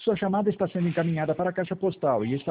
Sua chamada está sendo encaminhada para a caixa postal e está